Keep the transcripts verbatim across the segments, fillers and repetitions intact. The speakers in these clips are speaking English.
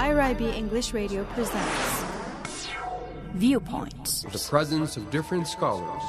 I R I B English Radio presents Viewpoint. The presence of different scholars.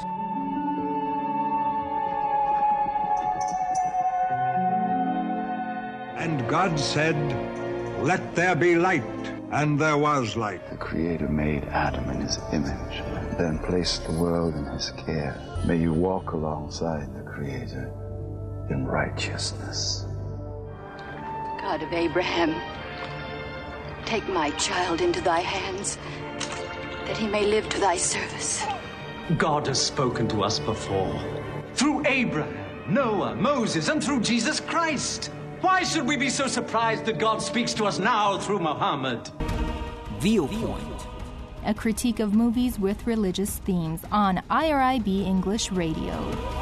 And God said, "Let there be light," and there was light. The Creator made Adam in his image, and then placed the world in his care. May you walk alongside the Creator in righteousness. God of Abraham, take my child into thy hands, that he may live to thy service. God has spoken to us before, through Abraham, Noah, Moses, and through Jesus Christ. Why should we be so surprised that God speaks to us now through Muhammad? Viewpoint, a critique of movies with religious themes on I R I B English Radio.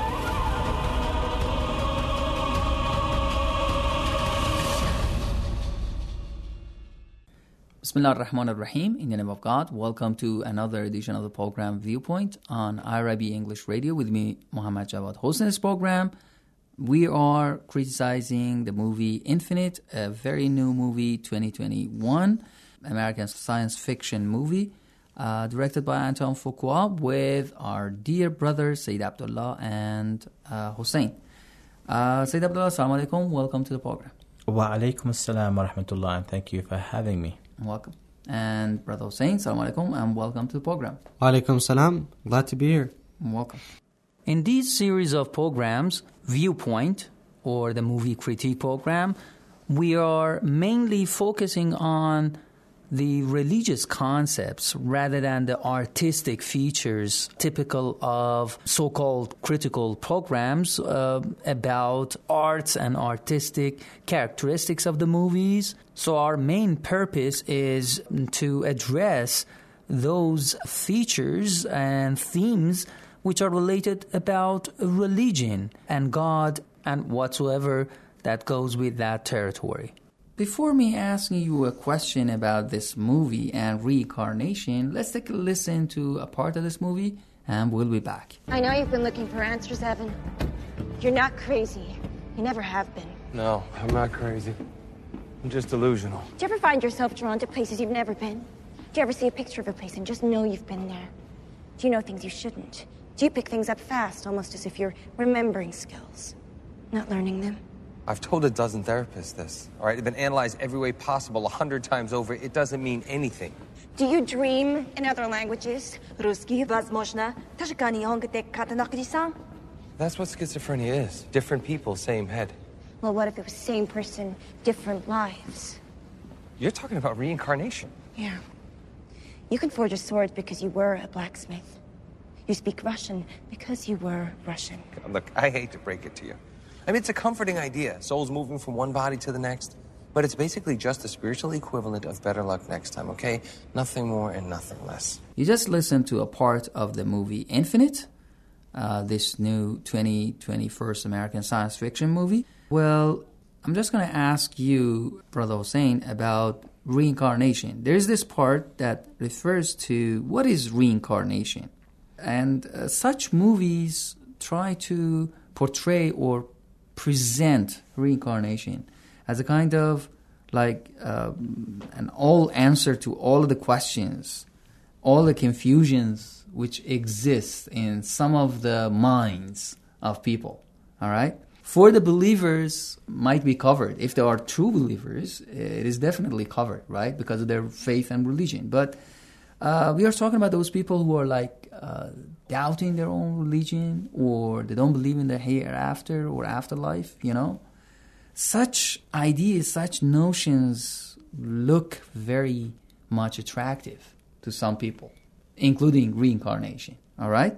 Bismillah ar-Rahman ar-Rahim, in the name of God. Welcome to another edition of the program Viewpoint on I R I B English Radio with me, Muhammad Jawad. Hosting this program, we are criticizing the movie Infinite, a very new movie, twenty twenty-one, American science fiction movie, uh, directed by Antoine Fuqua with our dear brothers Sayyid Abdullah and uh, Hussein. Uh, Sayyid Abdullah, assalamu alaikum, welcome to the program. Wa alaikum assalam wa rahmatullah, and thank you for having me. Welcome. And Brother Hussein, assalamu alaikum, and welcome to the program. Wa alaikum salam, glad to be here. Welcome. In these series of programs, Viewpoint, or the movie critique program, we are mainly focusing on the religious concepts rather than the artistic features typical of so-called critical programs uh, about arts and artistic characteristics of the movies. So our main purpose is to address those features and themes which are related about religion and God and whatsoever that goes with that territory. Before me asking you a question about this movie and reincarnation, let's take a listen to a part of this movie and we'll be back. I know you've been looking for answers, Evan. You're not crazy. You never have been. No, I'm not crazy. I'm just delusional. Do you ever find yourself drawn to places you've never been? Do you ever see a picture of a place and just know you've been there? Do you know things you shouldn't? Do you pick things up fast, almost as if you're remembering skills, not learning them? I've told a dozen therapists this, all right? They've been analyzed every way possible a hundred times over. It doesn't mean anything. Do you dream in other languages? That's what schizophrenia is. Different people, same head. Well, what if it was same person, different lives? You're talking about reincarnation. Yeah. You can forge a sword because you were a blacksmith. You speak Russian because you were Russian. Look, I hate to break it to you. I mean, it's a comforting idea. Souls moving from one body to the next. But it's basically just the spiritual equivalent of better luck next time, okay? Nothing more and nothing less. You just listened to a part of the movie Infinite, uh, this new twenty twenty-first American science fiction movie. Well, I'm just going to ask you, Brother Hussein, about reincarnation. There's this part that refers to what is reincarnation. And uh, such movies try to portray or present reincarnation as a kind of like uh, an all answer to all of the questions, all the confusions which exist in some of the minds of people, all right? For the believers, might be covered. If they are true believers, it is definitely covered, right? Because of their faith and religion. But uh, we are talking about those people who are like uh, doubting their own religion, or they don't believe in the hereafter or afterlife, you know. Such ideas, such notions look very much attractive to some people, including reincarnation, all right?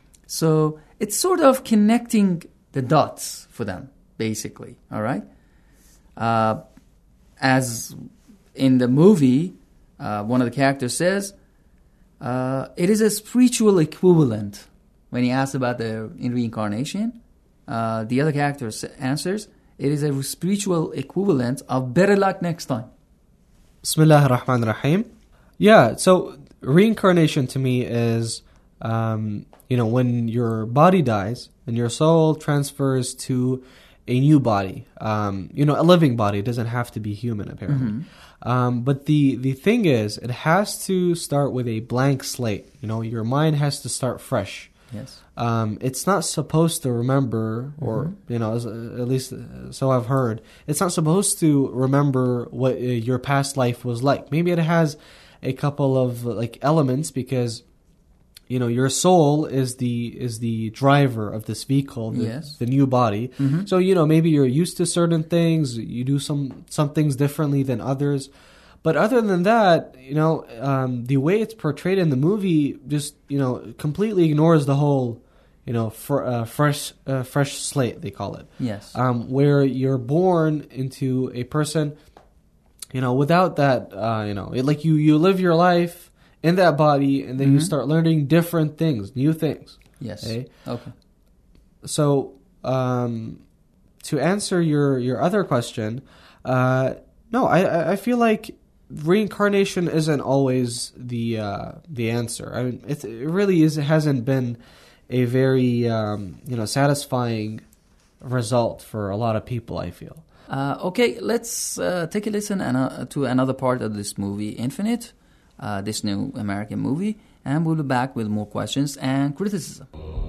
So it's sort of connecting the dots for them, basically, all right? Uh, as in the movie, uh, one of the characters says, uh, it is a spiritual equivalent. When he asks about the in reincarnation, uh, the other character answers, it is a spiritual equivalent of better luck next time. Bismillah ar-Rahman ar-Rahim. Yeah, so reincarnation to me is, um, you know, when your body dies and your soul transfers to a new body, um, you know, a living body. It doesn't have to be human, apparently. Mm-hmm. Um, but the, the thing is, it has to start with a blank slate. You know, your mind has to start fresh. Yes. Um, it's not supposed to remember, or, mm-hmm. you know, as, at least uh, so I've heard, it's not supposed to remember what uh, your past life was like. Maybe it has a couple of, uh, like, elements because, you know, your soul is the is the driver of this vehicle, the, yes. the new body. Mm-hmm. So, you know, maybe you're used to certain things, you do some, some things differently than others. But other than that, you know, um, the way it's portrayed in the movie just, you know, completely ignores the whole, you know, fr- uh, fresh uh, fresh slate, they call it. Yes. Um, where you're born into a person, you know, without that, uh, you know, it, like you, you live your life in that body, and then mm-hmm. you start learning different things, new things. Yes. Okay. Okay. So, um, to answer your, your other question, uh, no, I, I feel like reincarnation isn't always the uh, the answer. I mean, it, it really is. It hasn't been a very um, you know satisfying result for a lot of people, I feel. Uh, okay, let's uh, take a listen an- uh, to another part of this movie, Infinite, uh, this new American movie, and we'll be back with more questions and criticism.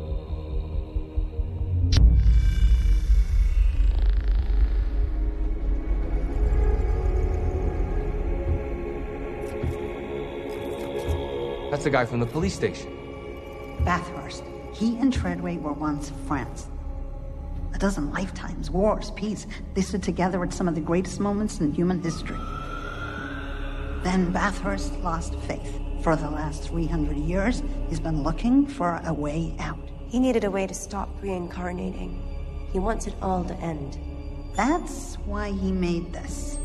That's the guy from the police station. Bathurst. He and Treadway were once friends. A dozen lifetimes, wars, peace. They stood together at some of the greatest moments in human history. Then Bathurst lost faith. For the last three hundred years, he's been looking for a way out. He needed a way to stop reincarnating. He wants it all to end. That's why he made this.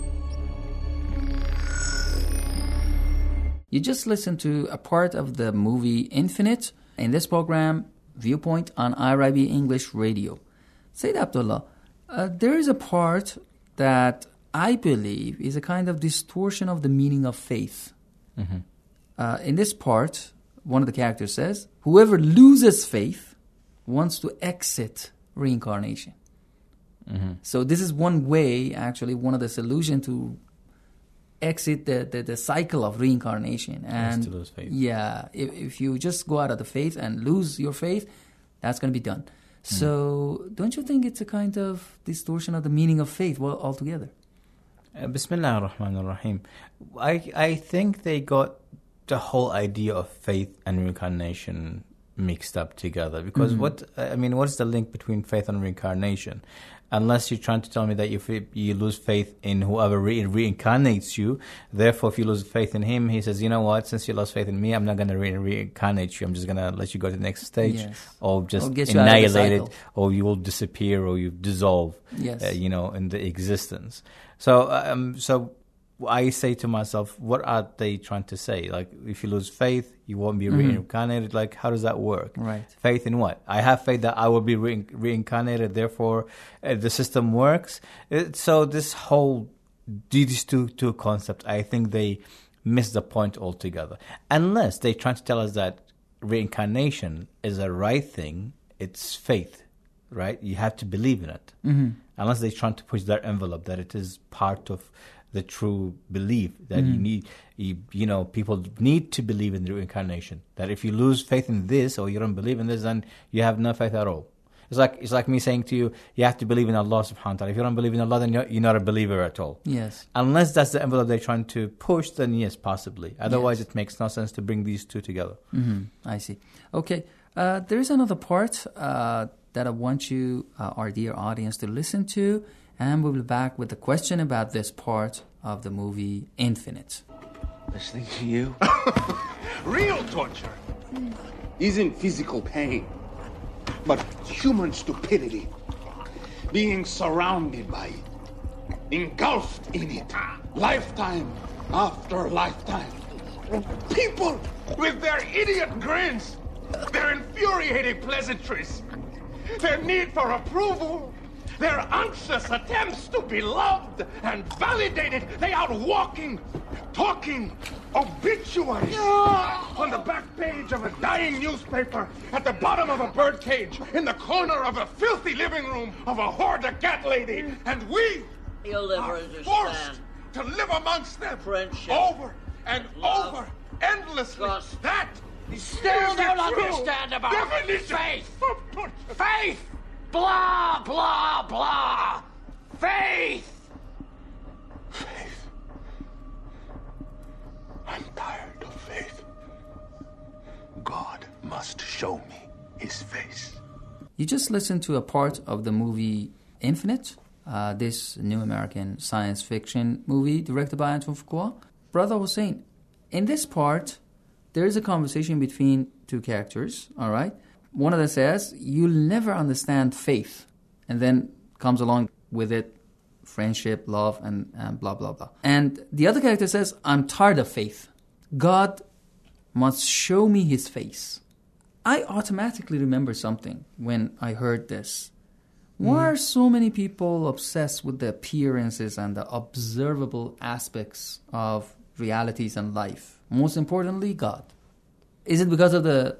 You just listened to a part of the movie Infinite in this program, Viewpoint on I R I B English Radio. Sayyid Abdullah, uh, there is a part that I believe is a kind of distortion of the meaning of faith. Mm-hmm. Uh, in this part, one of the characters says, whoever loses faith wants to exit reincarnation. Mm-hmm. So this is one way, actually, one of the solutions to exit the, the, the cycle of reincarnation. And to lose faith. Yeah, if, if you just go out of the faith and lose your faith, that's going to be done. Mm. So don't you think it's a kind of distortion of the meaning of faith well, altogether? Uh, Bismillah ar-Rahman ar-Rahim. I, I think they got the whole idea of faith and reincarnation mixed up together. Because mm-hmm. what, I mean, what's the link between faith and reincarnation? Unless you're trying to tell me that if you lose faith in whoever re- reincarnates you, therefore if you lose faith in him, he says, you know what, since you lost faith in me, I'm not going to re- reincarnate you. I'm just going to let you go to the next stage, yes. or just or annihilate it, or you will disappear, or you dissolve, yes. uh, you know, in the existence. So, um, so I say to myself, what are they trying to say? Like, if you lose faith, you won't be mm-hmm. reincarnated. Like, how does that work? Right. Faith in what? I have faith that I will be re- reincarnated, therefore uh, the system works. It, so this whole, these two, two concepts, I think they miss the point altogether. Unless they're trying to tell us that reincarnation is a right thing, it's faith, right? You have to believe in it. Mm-hmm. Unless they're trying to push their envelope that it is part of the true belief that mm. you need, you, you know, people need to believe in the reincarnation. That if you lose faith in this or you don't believe in this, then you have no faith at all. It's like it's like me saying to you, you have to believe in Allah subhanahu wa ta'ala. If you don't believe in Allah, then you're, you're not a believer at all. Yes. Unless that's the envelope they're trying to push, then yes, possibly. Otherwise, yes. It makes no sense to bring these two together. Mm-hmm. I see. Okay. Uh, there is another part uh, that I want you, uh, our dear audience, to listen to. And we'll be back with a question about this part of the movie Infinite. Listening to you? Real torture isn't physical pain, but human stupidity. Being surrounded by it, engulfed in it, lifetime after lifetime. People with their idiot grins, their infuriating pleasantries, their need for approval, their anxious attempts to be loved and validated, they out walking talking obituaries on the back page of a dying newspaper, at the bottom of a birdcage, in the corner of a filthy living room of a hoarder cat lady, and we You'll never are understand. forced to live amongst them Friendship, over and love, over, endlessly. trust. That Still is the don't true understand about definition faith. of torture. Faith! Blah, blah, blah! Faith! Faith. I'm tired of faith. God must show me his face. You just listened to a part of the movie Infinite, uh, this new American science fiction movie directed by Antoine Fuqua. Brother Hussein, in this part, there is a conversation between two characters, all right? One of them says, you'll never understand faith. And then comes along with it, friendship, love, and, and blah, blah, blah. And the other character says, I'm tired of faith. God must show me his face. I automatically remember something when I heard this. Why are so many people obsessed with the appearances and the observable aspects of realities and life? Most importantly, God. Is it because of the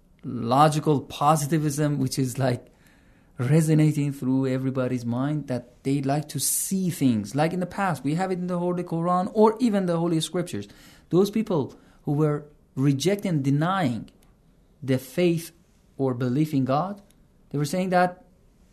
logical positivism which is like resonating through everybody's mind that they like to see things? Like in the past, we have it in the Holy Quran or even the Holy Scriptures. Those people who were rejecting, denying the faith or belief in God, they were saying that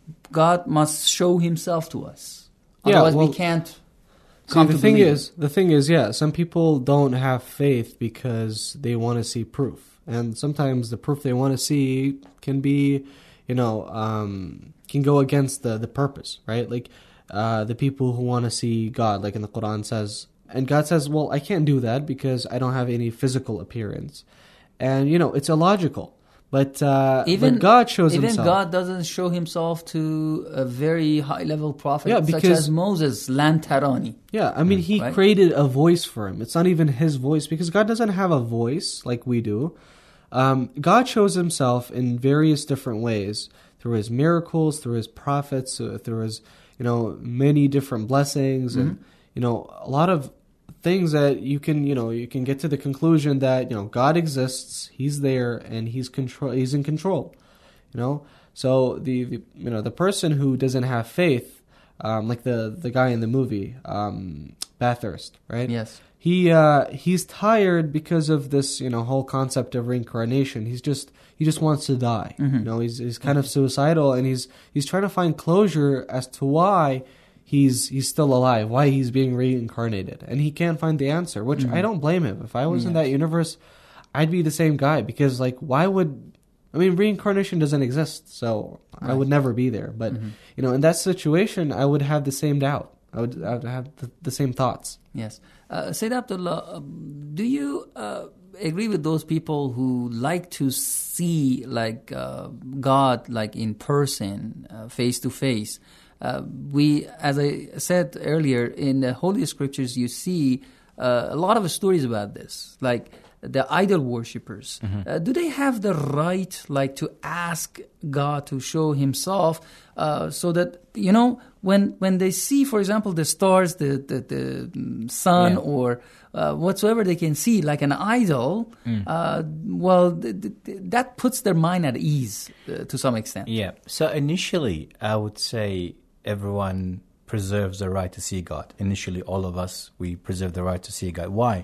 God must show himself to us. Otherwise, yeah, well, we can't see, come the to thing believe. is, the thing is, yeah, some people don't have faith because they want to see proof. And sometimes the proof they want to see can be, you know, um, can go against the, the purpose, right? Like uh, the people who want to see God, like in the Quran says, and God says, well, I can't do that because I don't have any physical appearance. And, you know, it's illogical. But, uh, even, but God shows even himself. Even God doesn't show himself to a very high-level prophet yeah, such because, as Moses, Lan Tarani. Yeah, I mean, he right? created a voice for him. It's not even his voice because God doesn't have a voice like we do. Um, God shows himself in various different ways through his miracles, through his prophets, uh, through his, you know, many different blessings mm-hmm. and, you know, a lot of things that you can, you know, you can get to the conclusion that, you know, God exists, he's there, and he's control, he's in control, you know. So the, the you know, the person who doesn't have faith, um, like the the guy in the movie, um, Bathurst, right? Yes. He uh, he's tired because of this, you know, whole concept of reincarnation. He's just he just wants to die. Mm-hmm. You know, he's he's kind mm-hmm. of suicidal, and he's he's trying to find closure as to why he's he's still alive, why he's being reincarnated, and he can't find the answer. Which mm-hmm. I don't blame him. If I was yes. in that universe, I'd be the same guy because, like, why would I mean reincarnation doesn't exist, so right. I would never be there. But mm-hmm. you know, in that situation, I would have the same doubt. I would I would have the, the same thoughts. Yes. Uh, Sayyid Abdullah, uh, do you uh, agree with those people who like to see like uh, God like in person, uh, face to face? Uh, we, as I said earlier, in the Holy Scriptures, you see uh, a lot of stories about this, like the idol worshippers. Mm-hmm. Uh, do they have the right, like, to ask God to show Himself, uh, so that, you know, when when they see, for example, the stars, the the, the sun, yeah. or uh, whatsoever they can see, like an idol, mm. uh, well, th- th- that puts their mind at ease uh, to some extent. Yeah. So initially, I would say everyone preserves the right to see God. Initially, all of us, we preserve the right to see God. Why?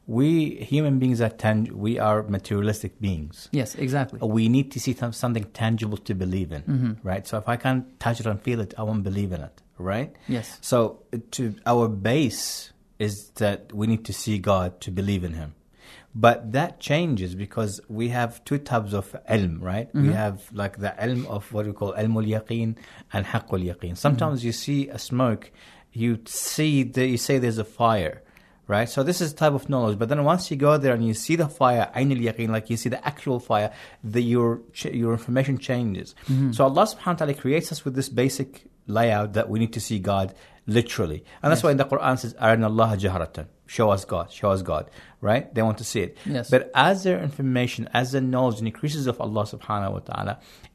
We human beings are tang- we are materialistic beings. Yes, exactly. We need to see th- something tangible to believe in, mm-hmm. right? So if I can't touch it and feel it, I won't believe in it, right? Yes. So to our base is that we need to see God to believe in Him. But that changes because we have two types of ilm, right? Mm-hmm. We have like the ilm of what we call ilmul yaqeen and haqqul yaqeen. Sometimes mm-hmm. you see a smoke, you see the, you say there's a fire, right? So this is a type of knowledge. But then once you go there and you see the fire, ainul yaqeen, like you see the actual fire, the, your your information changes. Mm-hmm. So Allah subhanahu wa ta'ala creates us with this basic layout that we need to see God literally. And that's yes. why in the Quran says, Arina Allah jaharatan. Show us God, show us God, right? They want to see it. Yes. But as their information, as their knowledge increases of Allah subhanahu wa ta'ala,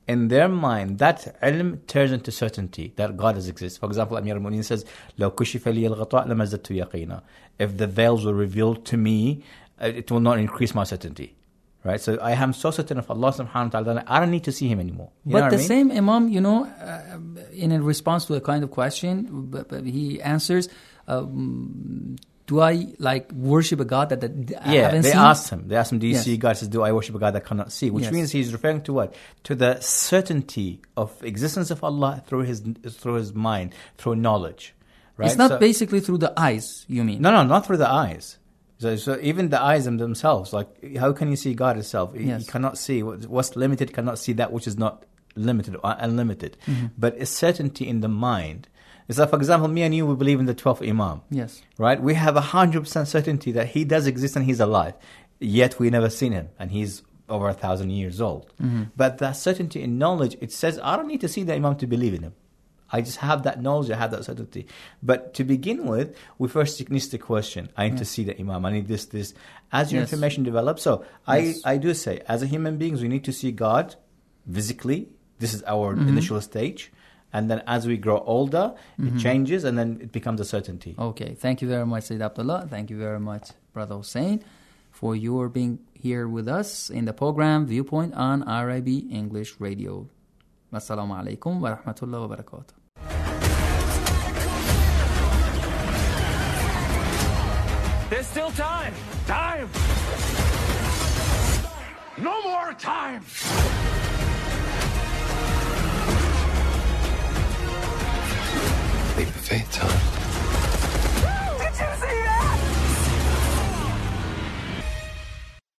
in their mind, that ilm turns into certainty that God does exist. For example, Amir al-Mu'minin says, لو كشف لي الغطاء لما زدت يقينا. If the veils were revealed to me, it will not increase my certainty. Right? So I am so certain of Allah subhanahu wa ta'ala, I don't need to see Him anymore. You but know the I mean? same Imam, you know, uh, in a response to a kind of question, but, but he answers, um, do I like worship a God that, that I yeah, haven't they seen? asked him. They asked him, do you Yes. see God? He says, do I worship a God that I cannot see? Which Yes. means he's referring to what? To the certainty of existence of Allah through his through his mind, through knowledge. Right? It's not So- basically through the eyes, you mean? No, no, not through the eyes. So, so even the eyes themselves, like how can you see God itself? You- Yes. You cannot see what, what's limited. Cannot see that which is not limited or unlimited. Mhm. But it's certainty in the mind. It's like, for example, me and you, we believe in the twelfth Imam. Yes. Right? We have a hundred percent certainty that he does exist and he's alive. Yet we never seen him, and he's over a thousand years old. Mhm. But that certainty in knowledge, it says, I don't need to see the Imam to believe in him. I just have that knowledge, I have that certainty. But to begin with, we first need to question. I need to Yes. see the Imam. I need this, this. As your Yes. information develops, so Yes. I, I do say, as a human beings, we need to see God physically. This is our Mhm. initial stage. And then as we grow older, Mhm. it changes and then it becomes a certainty. Okay, thank you very much, Sayyid Abdullah. Thank you very much, Brother Hussein, for your being here with us in the program Viewpoint on R I B English Radio. Assalamu alaikum wa rahmatullahi wa barakatuh. There's still time. Time. No more time.